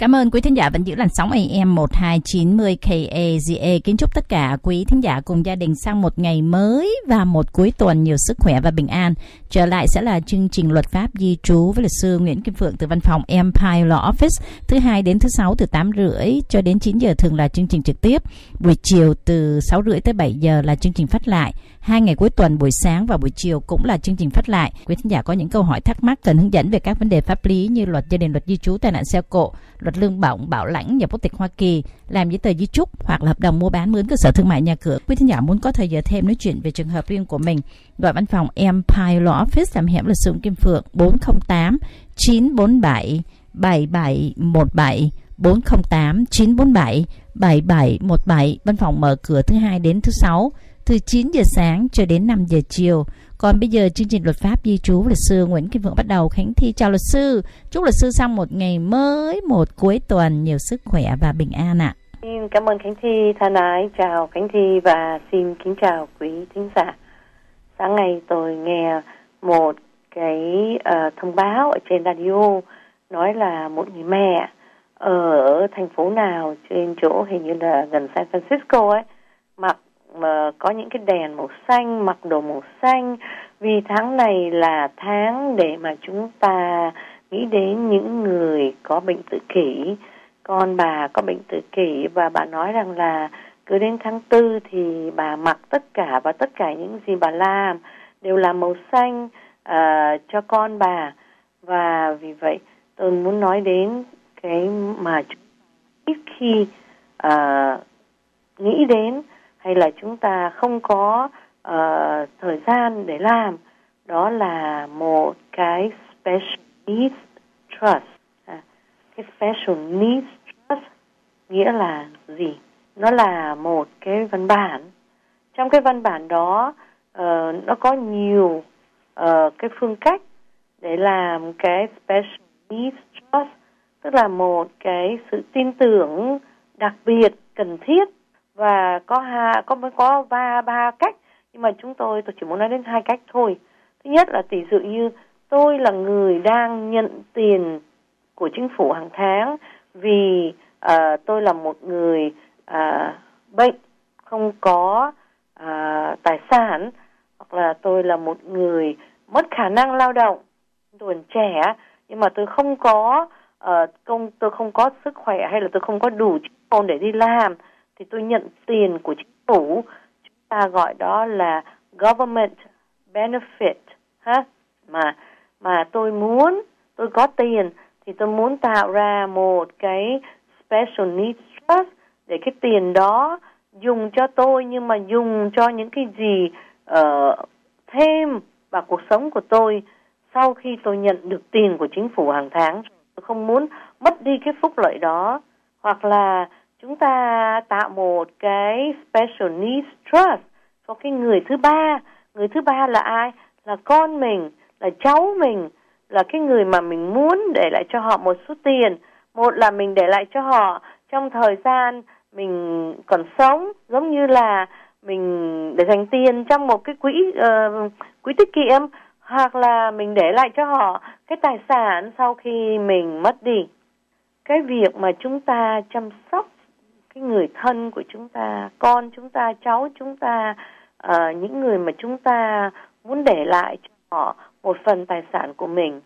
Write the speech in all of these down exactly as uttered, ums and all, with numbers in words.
Cảm ơn quý thính giả vẫn giữ làn sóng A M một hai chín không K A Z A. Kính chúc tất cả quý thính giả cùng gia đình sang một ngày mới và một cuối tuần nhiều sức khỏe và bình an. Trở lại sẽ là chương trình luật pháp di trú với luật sư Nguyễn Kim Phượng từ văn phòng Empire Law Office. Thứ hai đến thứ sáu từ tám rưỡi cho đến chín giờ thường là chương trình trực tiếp. Buổi chiều từ sáu rưỡi tới bảy giờ là chương trình phát lại. Hai ngày cuối tuần buổi sáng và buổi chiều cũng là chương trình phát lại. Quý thính giả có những câu hỏi thắc mắc cần hướng dẫn về các vấn đề pháp lý như luật gia đình, luật di trú, tai nạn xe cộ, luật lương bổng, bảo lãnh, nhập quốc tịch Hoa Kỳ, làm giấy tờ di chúc hoặc là hợp đồng mua bán mướn cơ sở thương mại nhà cửa. Quý thính giả muốn có thời giờ thêm nói chuyện về trường hợp riêng của mình, gọi văn phòng Empire Law Office làm hẻm luật sư Kim Phượng bốn không tám chín bốn bảy bảy bảy một bảy bốn không tám chín bốn bảy bảy bảy một bảy. Văn phòng mở cửa thứ hai đến thứ sáu từ chín giờ sáng cho đến năm giờ chiều. Còn bây giờ chương trình luật pháp di trú luật sư Nguyễn Kim Phượng bắt đầu. Khánh Thi chào luật sư, chúc luật sư sang một ngày mới, một cuối tuần nhiều sức khỏe và bình an ạ. Xin cảm ơn Khánh Thi thân ái, chào Khánh Thi và xin kính chào quý thính giả. Sáng nay tôi nghe một cái uh, thông báo ở trên radio nói là một người mẹ ở thành phố nào trên chỗ hình như là gần San Francisco ấy, mặc mà có những cái đèn màu xanh, mặc đồ màu xanh, vì tháng này là tháng để mà chúng ta nghĩ đến những người có bệnh tự kỷ. Con bà có bệnh tự kỷ và bà nói rằng là cứ đến tháng tư thì bà mặc tất cả và tất cả những gì bà làm đều là màu xanh uh, cho con bà. Và vì vậy tôi muốn nói đến cái mà ít khi uh, nghĩ đến hay là chúng ta không có uh, thời gian để làm, đó là một cái Special Needs Trust. À, cái Special Needs Trust nghĩa là gì? Nó là một cái văn bản. Trong cái văn bản đó uh, nó có nhiều uh, cái phương cách để làm cái Special Needs Trust, tức là một cái sự tin tưởng đặc biệt cần thiết. Và có ha, có mới có ba ba cách, nhưng mà chúng tôi tôi chỉ muốn nói đến hai cách thôi. Thứ nhất là tỷ dụ như tôi là người đang nhận tiền của chính phủ hàng tháng vì uh, tôi là một người uh, bệnh không có uh, tài sản, hoặc là tôi là một người mất khả năng lao động, tôi còn trẻ nhưng mà tôi không có uh, công tôi không có sức khỏe hay là tôi không có đủ chức năng để đi làm, thì tôi nhận tiền của chính phủ. Chúng ta gọi đó là government benefit ha. Mà mà tôi muốn, tôi có tiền thì tôi muốn tạo ra một cái special needs trust để cái tiền đó dùng cho tôi, nhưng mà dùng cho những cái gì uh, thêm vào cuộc sống của tôi sau khi tôi nhận được tiền của chính phủ hàng tháng. Tôi không muốn mất đi cái phúc lợi đó. Hoặc là chúng ta tạo một cái Special Needs Trust cho cái người thứ ba. Người thứ ba là ai? Là con mình, là cháu mình, là cái người mà mình muốn để lại cho họ một số tiền. Một là mình để lại cho họ trong thời gian mình còn sống, giống như là mình để dành tiền trong một cái quỹ uh, quỹ tiết kiệm, hoặc là mình để lại cho họ cái tài sản sau khi mình mất đi. Cái việc mà chúng ta chăm sóc cái người thân của chúng ta, con chúng ta, cháu chúng ta, uh, những người mà chúng ta muốn để lại cho họ một phần tài sản của mình,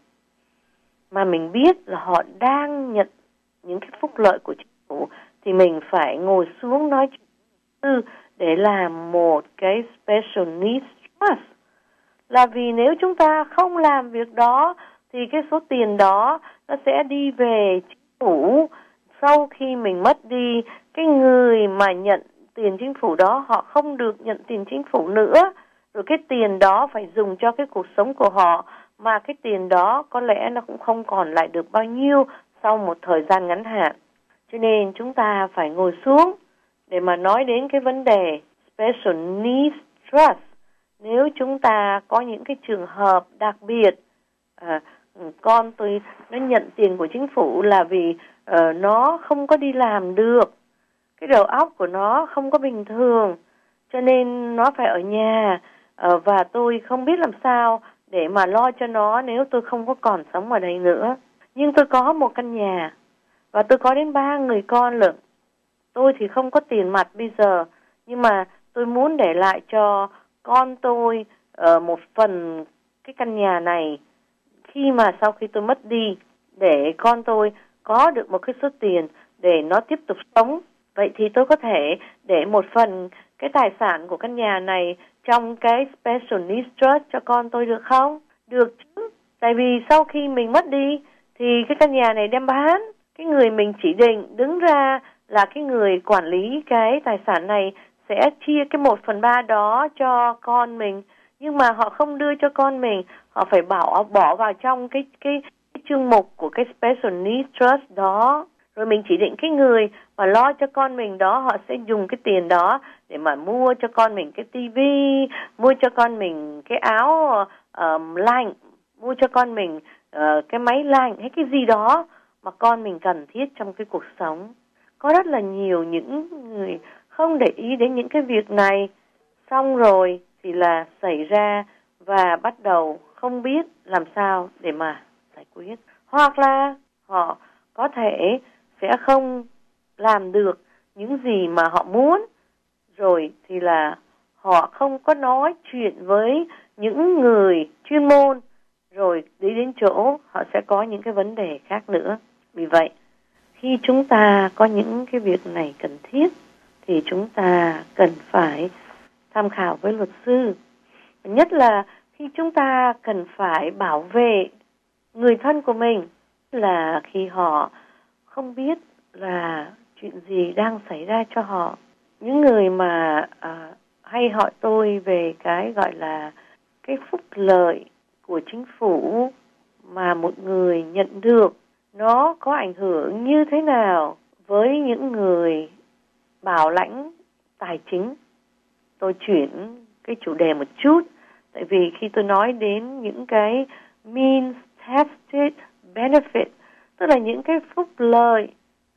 mà mình biết là họ đang nhận những cái phúc lợi của chính phủ, thì mình phải ngồi xuống nói chuyện để làm một cái Special Needs Trust. Là vì nếu chúng ta không làm việc đó thì cái số tiền đó nó sẽ đi về chính phủ. Sau khi mình mất đi, cái người mà nhận tiền chính phủ đó họ không được nhận tiền chính phủ nữa, rồi cái tiền đó phải dùng cho cái cuộc sống của họ, mà cái tiền đó có lẽ nó cũng không còn lại được bao nhiêu sau một thời gian ngắn hạn. Cho nên chúng ta phải ngồi xuống để mà nói đến cái vấn đề Special Needs Trust. Nếu chúng ta có những cái trường hợp đặc biệt, à, con tôi nó nhận tiền của chính phủ là vì uh, nó không có đi làm được, cái đầu óc của nó không có bình thường, cho nên nó phải ở nhà, uh, và tôi không biết làm sao để mà lo cho nó nếu tôi không có còn sống ở đây nữa. Nhưng tôi có một căn nhà Và tôi có đến ba người con lận. Tôi thì không có tiền mặt bây giờ, nhưng mà tôi muốn để lại cho con tôi uh, một phần cái căn nhà này khi mà sau khi tôi mất đi, để con tôi có được một cái số tiền để nó tiếp tục sống. Vậy thì tôi có thể để một phần cái tài sản của căn nhà này trong cái Special Needs Trust cho con tôi được không? Được chứ. Tại vì sau khi mình mất đi thì cái căn nhà này đem bán, cái người mình chỉ định đứng ra là cái người quản lý cái tài sản này sẽ chia cái một phần ba đó cho con mình. Nhưng mà họ không đưa cho con mình, họ phải bảo bỏ vào trong cái, cái, cái chương mục của cái Special Needs Trust đó. Rồi mình chỉ định cái người mà lo cho con mình đó, họ sẽ dùng cái tiền đó để mà mua cho con mình cái tivi, mua cho con mình cái áo uh, lạnh, mua cho con mình uh, cái máy lạnh hay cái gì đó mà con mình cần thiết trong cái cuộc sống. Có rất là nhiều những người không để ý đến những cái việc này, xong rồi thì là xảy ra và bắt đầu không biết làm sao để mà giải quyết. Hoặc là họ có thể sẽ không làm được những gì mà họ muốn, rồi thì là họ không có nói chuyện với những người chuyên môn, rồi đi đến chỗ họ sẽ có những cái vấn đề khác nữa. Vì vậy, khi chúng ta có những cái việc này cần thiết thì chúng ta cần phải tham khảo với luật sư. Nhất là khi chúng ta cần phải bảo vệ người thân của mình, là khi họ không biết là chuyện gì đang xảy ra cho họ. Những người mà à, hay hỏi tôi về cái gọi là cái phúc lợi của chính phủ mà một người nhận được, nó có ảnh hưởng như thế nào với những người bảo lãnh tài chính. Tôi chuyển cái chủ đề một chút, tại vì khi tôi nói đến những cái means tested benefit, tức là những cái phúc lợi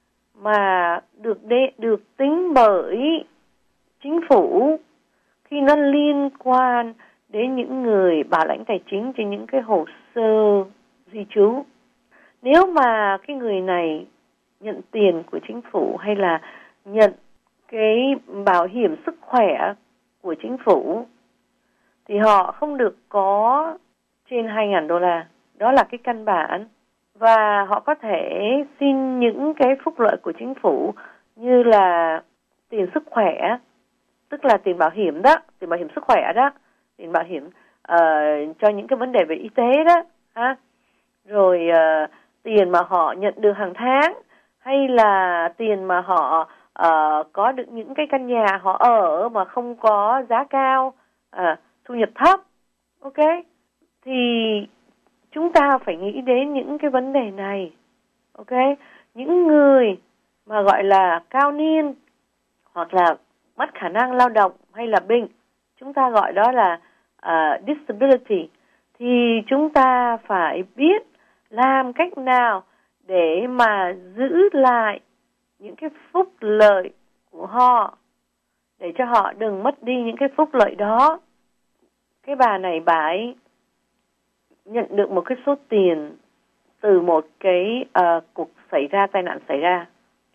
mà được đe, được tính bởi chính phủ khi nó liên quan đến những người bảo lãnh tài chính trên những cái hồ sơ di trú. Nếu mà cái người này nhận tiền của chính phủ hay là nhận cái bảo hiểm sức khỏe của chính phủ thì họ không được có trên hai nghìn đô la. Đó là cái căn bản. Và họ có thể xin những cái phúc lợi của chính phủ như là tiền sức khỏe, tức là tiền bảo hiểm đó, tiền bảo hiểm sức khỏe đó, tiền bảo hiểm uh, cho những cái vấn đề về y tế đó, ha. Rồi uh, tiền mà họ nhận được hàng tháng, hay là tiền mà họ uh, có được những cái căn nhà họ ở mà không có giá cao, uh, thu nhập thấp, ok? Thì chúng ta phải nghĩ đến những cái vấn đề này, ok? Những người mà gọi là cao niên hoặc là mất khả năng lao động hay là bệnh, chúng ta gọi đó là uh, disability, thì chúng ta phải biết làm cách nào để mà giữ lại những cái phúc lợi của họ, để cho họ đừng mất đi những cái phúc lợi đó. Cái bà này bà ấy nhận được một cái số tiền từ một cái uh, cuộc xảy ra, tai nạn xảy ra.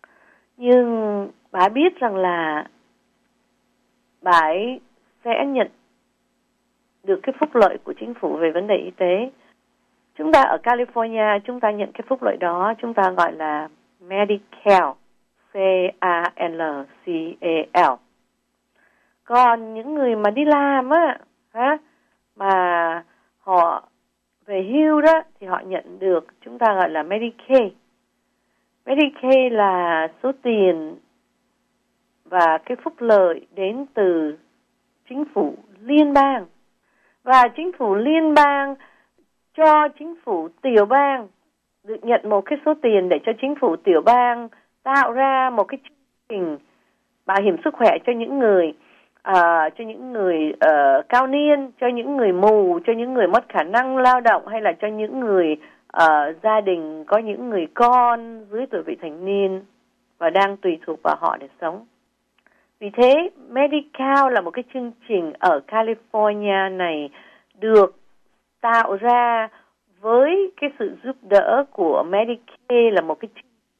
Nhưng bà biết rằng là bà ấy sẽ nhận được cái phúc lợi của chính phủ về vấn đề y tế. Chúng ta ở California, chúng ta nhận cái phúc lợi đó, chúng ta gọi là Medi-Cal, C A L C A L. Còn những người mà đi làm á, ha, mà họ về hưu đó, thì họ nhận được, chúng ta gọi là Medicaid. Medicaid là số tiền và cái phúc lợi đến từ chính phủ liên bang. Và chính phủ liên bang cho chính phủ tiểu bang được nhận một cái số tiền để cho chính phủ tiểu bang tạo ra một cái chương trình bảo hiểm sức khỏe cho những người uh, cho những người uh, cao niên, cho những người mù, cho những người mất khả năng lao động, hay là cho những người uh, gia đình có những người con dưới tuổi vị thành niên và đang tùy thuộc vào họ để sống. Vì thế, Medi-Cal là một cái chương trình ở California này được tạo ra với cái sự giúp đỡ của Medicaid, là một cái chương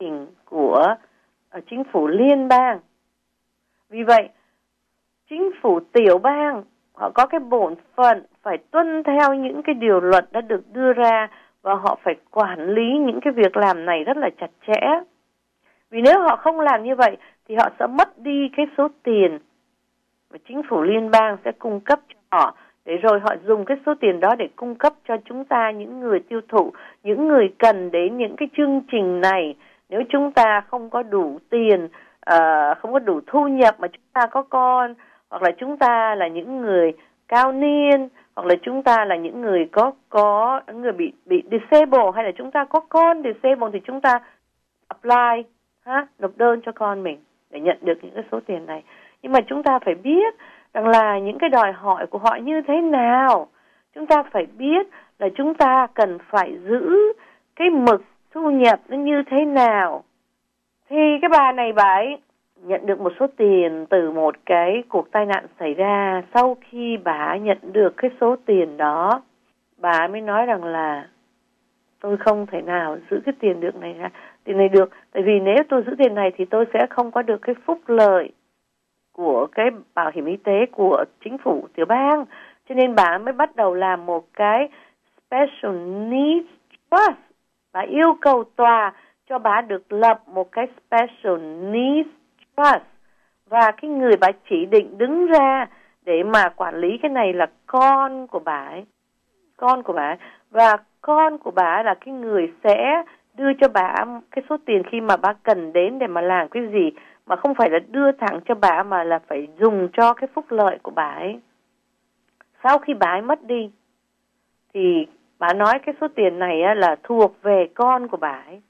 trình của uh, chính phủ liên bang. Vì vậy, chính phủ tiểu bang họ có cái bổn phận phải tuân theo những cái điều luật đã được đưa ra và họ phải quản lý những cái việc làm này rất là chặt chẽ. Vì nếu họ không làm như vậy thì họ sẽ mất đi cái số tiền mà chính phủ liên bang sẽ cung cấp cho họ, để rồi họ dùng cái số tiền đó để cung cấp cho chúng ta, những người tiêu thụ, những người cần đến những cái chương trình này. Nếu chúng ta không có đủ tiền, uh, không có đủ thu nhập mà chúng ta có con, hoặc là chúng ta là những người cao niên, hoặc là chúng ta là những người có có người bị bị disable, hay là chúng ta có con disable, thì chúng ta apply, ha, nộp đơn cho con mình để nhận được những cái số tiền này. Nhưng mà chúng ta phải biết rằng là những cái đòi hỏi của họ như thế nào. Chúng ta phải biết là chúng ta cần phải giữ cái mực thu nhập nó như thế nào. Thì cái bà này bà ấy nhận được một số tiền từ một cái cuộc tai nạn xảy ra. Sau khi bà nhận được cái số tiền đó, bà mới nói rằng là tôi không thể nào giữ cái tiền được này ra, tiền này được. Tại vì nếu tôi giữ tiền này thì tôi sẽ không có được cái phúc lợi của cái bảo hiểm y tế của chính phủ tiểu bang. Cho nên bà mới bắt đầu làm một cái Special Needs Trust. Bà yêu cầu tòa cho bà được lập một cái Special Needs Trust. Và cái người bà chỉ định đứng ra để mà quản lý cái này là con của bà ấy. Con của bà ấy. Và con của bà ấy là cái người sẽ đưa cho bà cái số tiền khi mà bà cần đến để mà làm cái gì, mà không phải là đưa thẳng cho bà, mà là phải dùng cho cái phúc lợi của bà ấy. Sau khi bà ấy mất đi thì bà nói cái số tiền này là thuộc về con của bà ấy.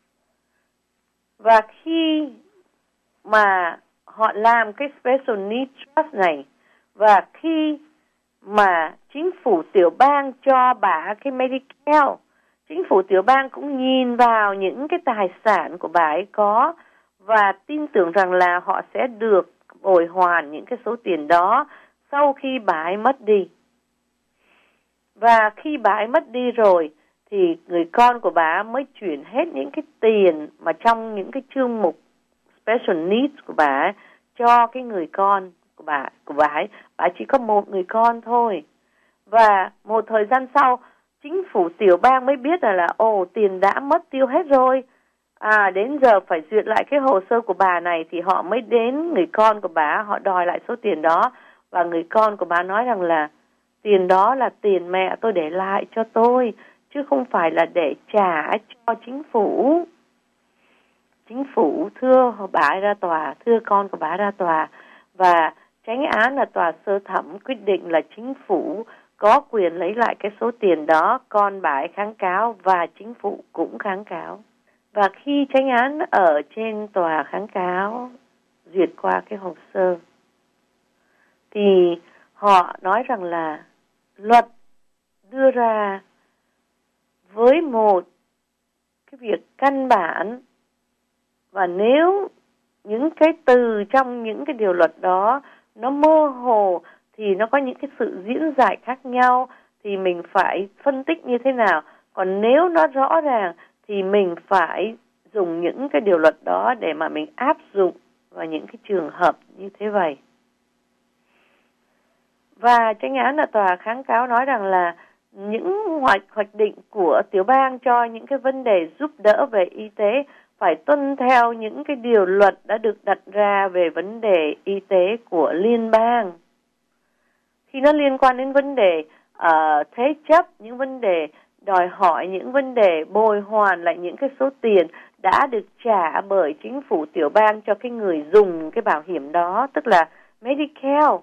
Và khi mà họ làm cái Special Needs Trust này, và khi mà chính phủ tiểu bang cho bà cái Medicare, chính phủ tiểu bang cũng nhìn vào những cái tài sản của bà ấy có và tin tưởng rằng là họ sẽ được bồi hoàn những cái số tiền đó sau khi bà ấy mất đi. Và khi bà ấy mất đi rồi thì người con của bà mới chuyển hết những cái tiền mà trong những cái chương mục Special Needs của bà ấy cho cái người con của bà của bà ấy. Bà chỉ có một người con thôi. Và một thời gian sau, chính phủ tiểu bang mới biết là là ồ, tiền đã mất tiêu hết rồi. À, đến giờ phải duyệt lại cái hồ sơ của bà này, thì họ mới đến người con của bà, họ đòi lại số tiền đó. Và người con của bà nói rằng là tiền đó là tiền mẹ tôi để lại cho tôi, chứ không phải là để trả cho chính phủ. Chính phủ thưa bà ấy ra tòa, thưa con của bà ra tòa. Và chánh án là tòa sơ thẩm quyết định là chính phủ có quyền lấy lại cái số tiền đó. Con bà ấy kháng cáo và chính phủ cũng kháng cáo. Và khi chánh án ở trên tòa kháng cáo duyệt qua cái hồ sơ thì họ nói rằng là luật đưa ra với một cái việc căn bản, và nếu những cái từ trong những cái điều luật đó nó mơ hồ thì nó có những cái sự diễn giải khác nhau, thì mình phải phân tích như thế nào. Còn nếu nó rõ ràng thì mình phải dùng những cái điều luật đó để mà mình áp dụng vào những cái trường hợp như thế vậy. Và chánh án là tòa kháng cáo nói rằng là những hoạch hoạch định của tiểu bang cho những cái vấn đề giúp đỡ về y tế phải tuân theo những cái điều luật đã được đặt ra về vấn đề y tế của liên bang. Khi nó liên quan đến vấn đề uh, thế chấp, những vấn đề đòi hỏi, những vấn đề bồi hoàn lại những cái số tiền đã được trả bởi chính phủ tiểu bang cho cái người dùng cái bảo hiểm đó, tức là Medicare.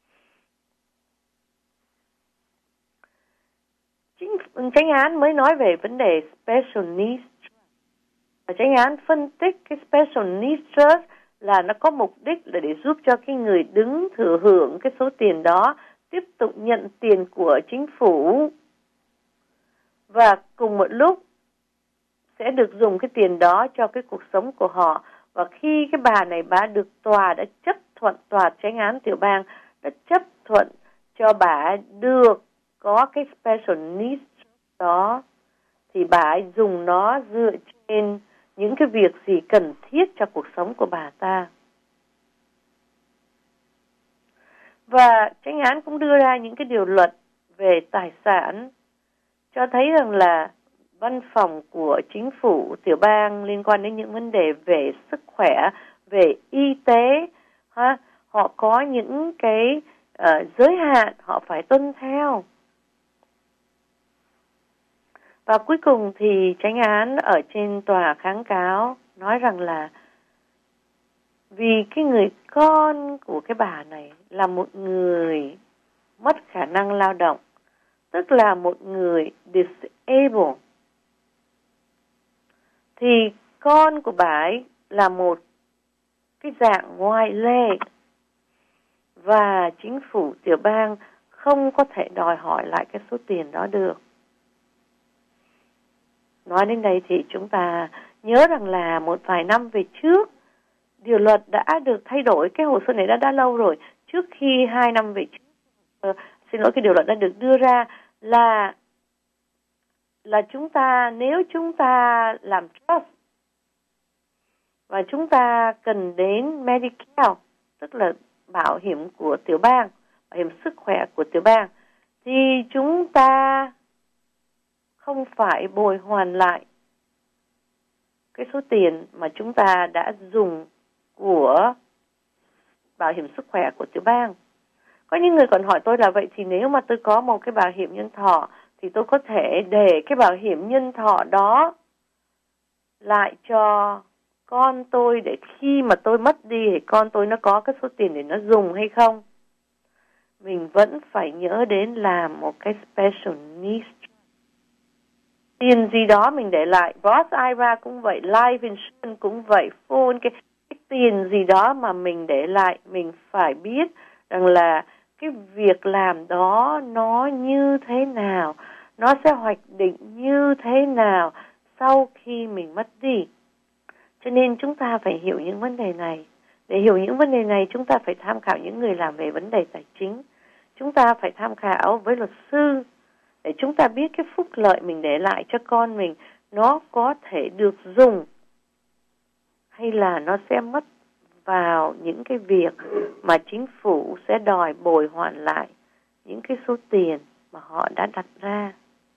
Chính chánh án mới nói về vấn đề Special Needs. Và chánh án phân tích cái Special Needs Trust là nó có mục đích là để giúp cho cái người đứng thừa hưởng cái số tiền đó tiếp tục nhận tiền của chính phủ, và cùng một lúc sẽ được dùng cái tiền đó cho cái cuộc sống của họ. Và khi cái bà này bà được tòa đã chấp thuận, tòa chánh án tiểu bang đã chấp thuận cho bà được có cái Special Needs đó, thì bà ấy dùng nó dựa trên những cái việc gì cần thiết cho cuộc sống của bà ta. Và chánh án cũng đưa ra những cái điều luật về tài sản, cho thấy rằng là văn phòng của chính phủ tiểu bang liên quan đến những vấn đề về sức khỏe, về y tế, ha, họ có những cái uh, giới hạn họ phải tuân theo. Và cuối cùng thì chánh án ở trên tòa kháng cáo nói rằng là vì cái người con của cái bà này là một người mất khả năng lao động, tức là một người disabled, thì con của bà ấy là một cái dạng ngoại lệ và chính phủ tiểu bang không có thể đòi hỏi lại cái số tiền đó được. Nói đến đây thì chúng ta nhớ rằng là một vài năm về trước, điều luật đã được thay đổi, cái hồ sơ này đã đã lâu rồi. Trước khi hai năm về trước, uh, xin lỗi, cái điều luật đã được đưa ra là là chúng ta, nếu chúng ta làm trust và chúng ta cần đến Medicare, tức là bảo hiểm của tiểu bang, bảo hiểm sức khỏe của tiểu bang, thì chúng ta không phải bồi hoàn lại cái số tiền mà chúng ta đã dùng của bảo hiểm sức khỏe của tiểu bang. Có những người còn hỏi tôi là vậy thì nếu mà tôi có một cái bảo hiểm nhân thọ thì tôi có thể để cái bảo hiểm nhân thọ đó lại cho con tôi để khi mà tôi mất đi thì con tôi nó có cái số tiền để nó dùng hay không? Mình vẫn phải nhớ đến làm một cái special needs. Tiền gì đó mình để lại, Roth i rờ a cũng vậy, Life Insurance cũng vậy, phone, cái, cái tiền gì đó mà mình để lại, mình phải biết rằng là cái việc làm đó nó như thế nào, nó sẽ hoạch định như thế nào sau khi mình mất đi. Cho nên chúng ta phải hiểu những vấn đề này. Để hiểu những vấn đề này, chúng ta phải tham khảo những người làm về vấn đề tài chính. Chúng ta phải tham khảo với luật sư để chúng ta biết cái phúc lợi mình để lại cho con mình nó có thể được dùng hay là nó sẽ mất vào những cái việc mà chính phủ sẽ đòi bồi hoàn lại những cái số tiền mà họ đã đặt ra.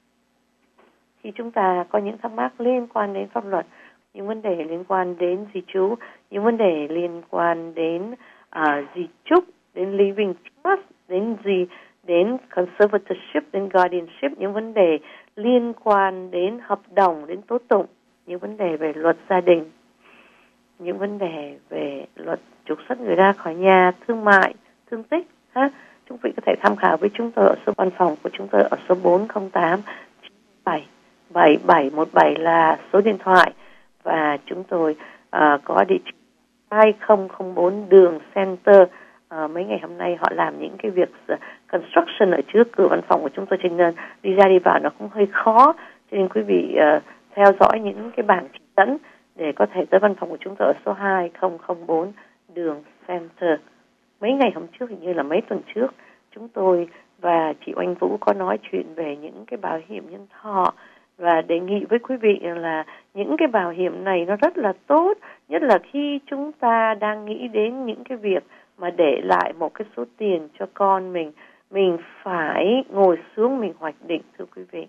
Khi chúng ta có những thắc mắc liên quan đến pháp luật, những vấn đề liên quan đến di trú, những vấn đề liên quan đến uh, di chúc, đến living trust, đến gì, đến conservatorship, đến guardianship, những vấn đề liên quan đến hợp đồng, đến tố tụng, những vấn đề về luật gia đình, những vấn đề về luật trục xuất người ra khỏi nhà, thương mại, thương tích, ha, chúng vị có thể tham khảo với chúng tôi ở số văn phòng của chúng tôi ở số bốn không tám chín bảy bảy bảy một bảy là số điện thoại, và chúng tôi uh, có địa chỉ hai không không bốn đường Center. Uh, mấy ngày hôm nay họ làm những cái việc uh, construction ở trước cửa văn phòng của chúng tôi, cho nên đi ra đi vào nó cũng hơi khó, cho nên quý vị uh, theo dõi những cái bảng chỉ dẫn để có thể tới văn phòng của chúng tôi ở số hai không không bốn đường Center. Mấy ngày hôm trước, hình như là mấy tuần trước, chúng tôi và chị Oanh Vũ có nói chuyện về những cái bảo hiểm nhân thọ và đề nghị với quý vị là những cái bảo hiểm này nó rất là tốt, nhất là khi chúng ta đang nghĩ đến những cái việc mà để lại một cái số tiền cho con mình, mình phải ngồi xuống mình hoạch định, thưa quý vị.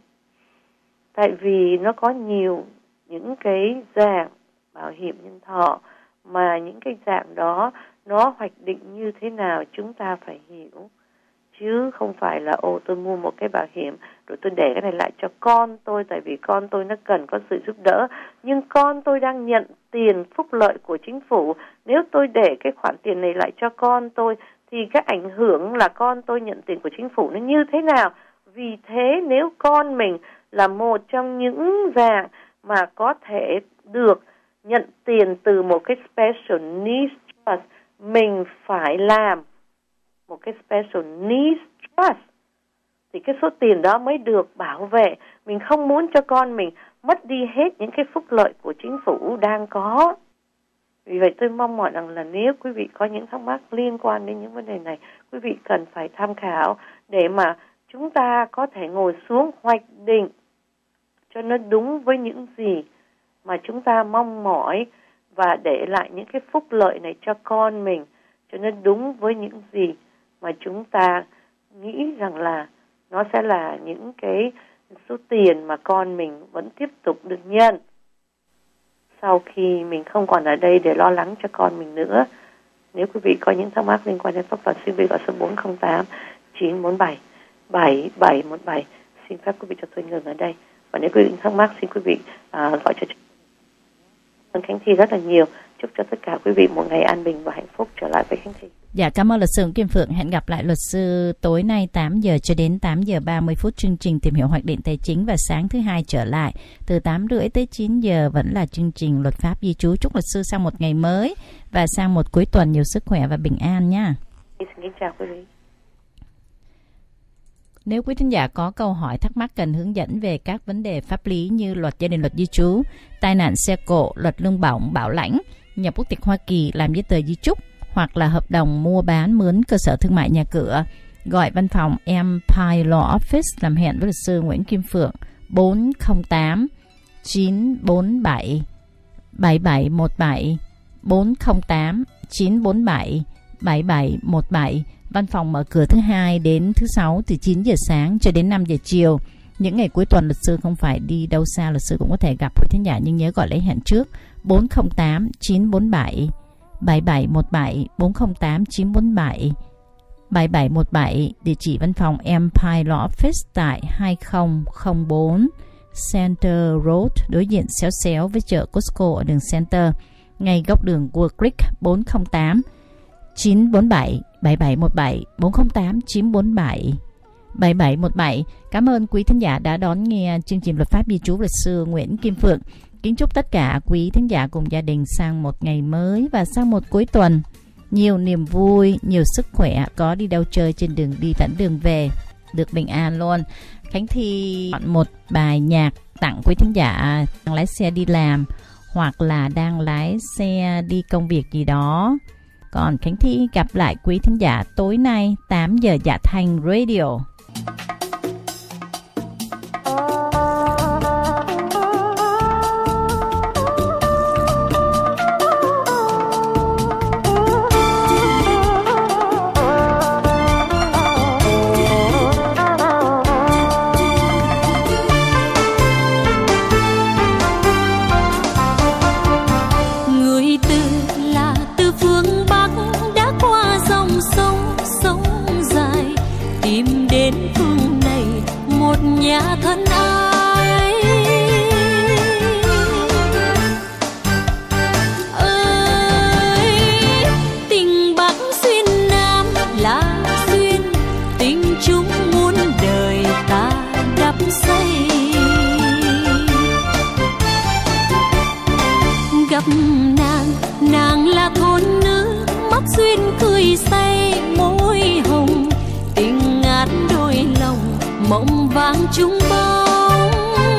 Tại vì nó có nhiều những cái dạng bảo hiểm nhân thọ mà những cái dạng đó nó hoạch định như thế nào chúng ta phải hiểu. Chứ không phải là ồ tôi mua một cái bảo hiểm rồi tôi để cái này lại cho con tôi tại vì con tôi nó cần có sự giúp đỡ. Nhưng con tôi đang nhận tiền phúc lợi của chính phủ. Nếu tôi để cái khoản tiền này lại cho con tôi thì cái ảnh hưởng là con tôi nhận tiền của chính phủ nó như thế nào. Vì thế nếu con mình là một trong những dạng mà có thể được nhận tiền từ một cái special needs trust, mình phải làm một cái special needs trust thì cái số tiền đó mới được bảo vệ. Mình không muốn cho con mình mất đi hết những cái phúc lợi của chính phủ đang có. Vì vậy tôi mong mỏi rằng là nếu quý vị có những thắc mắc liên quan đến những vấn đề này, quý vị cần phải tham khảo để mà chúng ta có thể ngồi xuống hoạch định cho nó đúng với những gì mà chúng ta mong mỏi và để lại những cái phúc lợi này cho con mình cho nó đúng với những gì mà chúng ta nghĩ rằng là nó sẽ là những cái số tiền mà con mình vẫn tiếp tục được nhận sau khi mình không còn ở đây để lo lắng cho con mình nữa. Nếu quý vị có những thắc mắc liên quan đến pháp luật, xin quý vị gọi số bốn không tám chín bốn bảy bảy bảy một bảy. Xin phép quý vị cho tôi ngừng ở đây. Và nếu quý vị thắc mắc, xin quý vị uh, gọi cho Ơn Khánh Thi rất là nhiều. Chúc cho tất cả quý vị một ngày an bình và hạnh phúc. Trở lại với Khánh Thi. Dạ, cảm ơn luật sư Kim Phượng. Hẹn gặp lại luật sư tối nay tám giờ cho đến tám giờ ba mươi phút chương trình Tìm hiểu hoạch định tài chính, và sáng thứ hai trở lại từ tám rưỡi tới chín giờ vẫn là chương trình Luật pháp di trú. Chúc luật sư sang một ngày mới và sang một cuối tuần nhiều sức khỏe và bình an nha. Xin kính chào quý vị. Nếu quý thính giả có câu hỏi thắc mắc cần hướng dẫn về các vấn đề pháp lý như luật gia đình, luật di trú, tai nạn xe cộ, luật lương bổng, bảo lãnh, nhập quốc tịch Hoa Kỳ, làm giấy tờ di chúc hoặc là hợp đồng mua bán mướn cơ sở thương mại nhà cửa, gọi văn phòng Empire Law Office làm hẹn với luật sư Nguyễn Kim Phượng bốn không tám chín bốn bảy bảy bảy một bảy bốn không tám chín bốn bảy bảy bảy một bảy. Văn phòng mở cửa thứ hai đến thứ sáu từ chín giờ sáng cho đến năm giờ chiều. Những ngày cuối tuần luật sư không phải đi đâu xa, luật sư cũng có thể gặp quý thính giả, nhưng nhớ gọi lấy hẹn trước bốn không tám chín bốn bảy bảy bảy một bảy bốn không tám chín bốn bảy bảy bảy một bảy. Địa chỉ văn phòng Empire Law Office tại hai không không bốn Center Road, đối diện xéo xéo với chợ Costco ở đường Center, ngay góc đường Wood Creek. Bốn không tám chín bốn bảy bảy bảy một bảy bốn không tám chín bốn bảy bảy bảy một bảy. Cảm ơn quý thính giả đã đón nghe chương trình Luật pháp di trú luật sư Nguyễn Kim Phượng. Kính chúc tất cả quý thính giả cùng gia đình sang một ngày mới và sang một cuối tuần nhiều niềm vui, nhiều sức khỏe, có đi đâu chơi trên đường đi lẫn đường về được bình an luôn. Khánh Thi chọn một bài nhạc tặng quý thính giả đang lái xe đi làm hoặc là đang lái xe đi công việc gì đó. Còn Khánh Thi gặp lại quý thính giả tối nay tám giờ Dạ Thanh Radio. Nhà thân ai ơi, tình Bắc xuyên Nam là duyên, tình chúng muôn đời ta đắp xây. Gặp nàng, nàng là thôn nữ, mắt duyên cười say môi hồng, tình ngát đôi lòng mộng vàng chung bóng.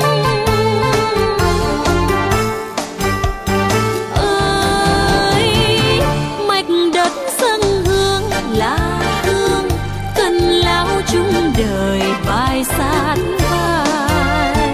Ơi mạch đất dâng hương là hương, cần lao chung đời vai sát vai,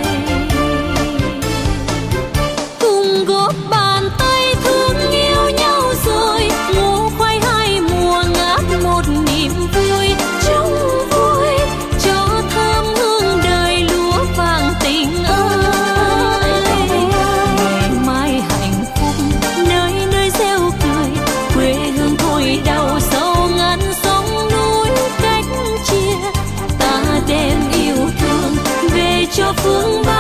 cùng góp bàn tay thương yêu nhau rồi ngô khoai hai mùa ngát một niềm vui. Chung vui cho thơm hương đời lúa vàng tình ơi, ngày mai hạnh phúc nơi nơi reo cười, quê hương thôi đau sâu ngăn sông núi cách chia, ta đem yêu thương về cho phương Bắc.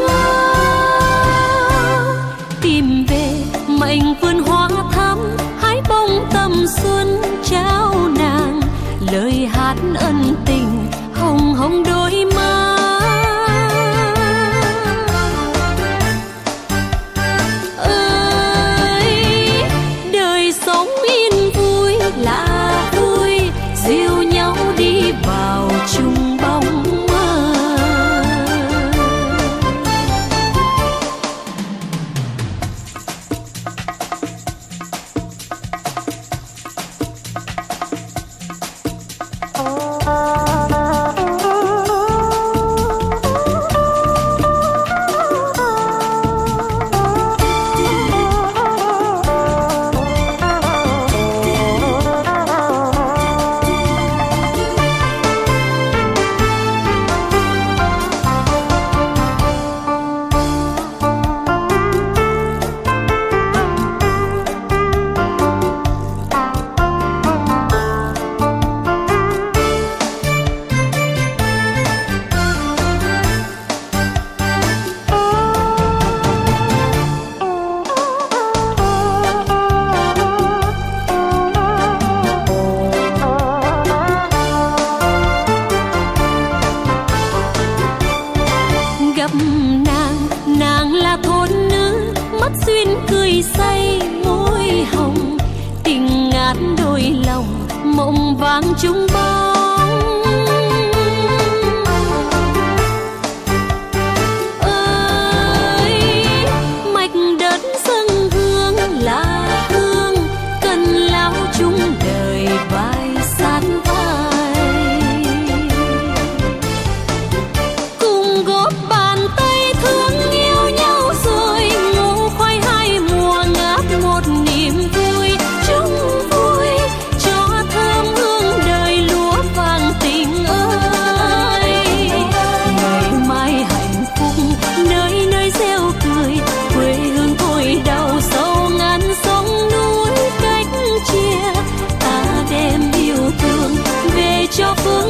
Tìm về mệnh vườn hoa thắm, hái bông tầm xuân trao nàng, lời hát ân tình hồng hồng đôi má. Ơi đời sống yên vui là vui, dìu nhau đi vào chung bóng mơ. vàng chung bóng. Ơi mạch đất dâng hương là hương, cần lao chung đời vai sát vai, cùng góp bàn tay thương yêu nhau rồi ngô khoai hai mùa ngát một niềm vui, chung vui cho thơm hương đời lúa vàng tình ơi. Ngày mai hạnh phúc nơi nơi reo cười, quê hương tôi đau sâu ngàn sông núi cách chia, ta đem yêu thương về cho phương